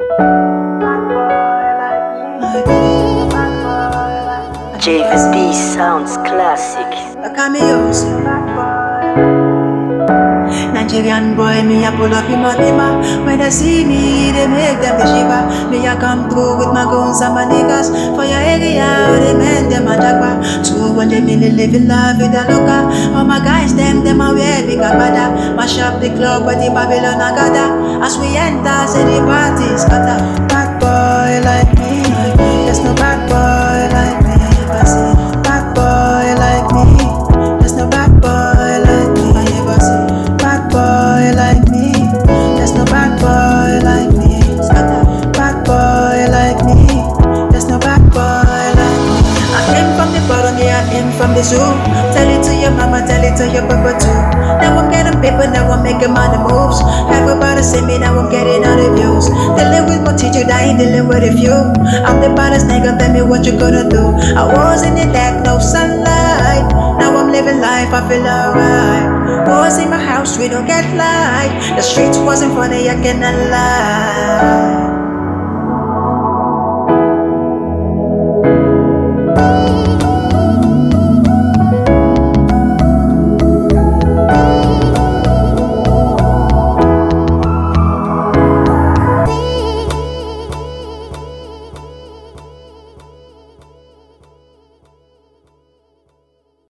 Javis D sounds classic. A cameos. Nigerian boy, me a pull up in my bima. When they see me, they make them the shiver. Me a come through with my guns and my niggas. For your area, they make them a jagwa. 200 million living life with a loca. All my guys, them a wear big agbada. Mash up the club with the Babylon agada. As we enter, say the party scatter. Bad boy like me, there's no bad boy like me. I say, bad boy like me, there's no bad boy like me. I never say, bad boy like me, there's no bad boy like me. Scatter, bad boy like me, there's no bad boy like me. I came from the bottom, yeah, I came from the zoo. Tell it to your mama, tell it to your papa too. Now I'm getting paper, now I'm making money moves. Everybody see me, now I'm getting all the views. Dealing with my teacher, I ain't dealing with a few. I'm the baddest nigga, tell me what you gonna do. I was in the dark, no sunlight. Now I'm living life, I feel alright. Was in my house, we don't get light. The streets wasn't funny, I cannot lie.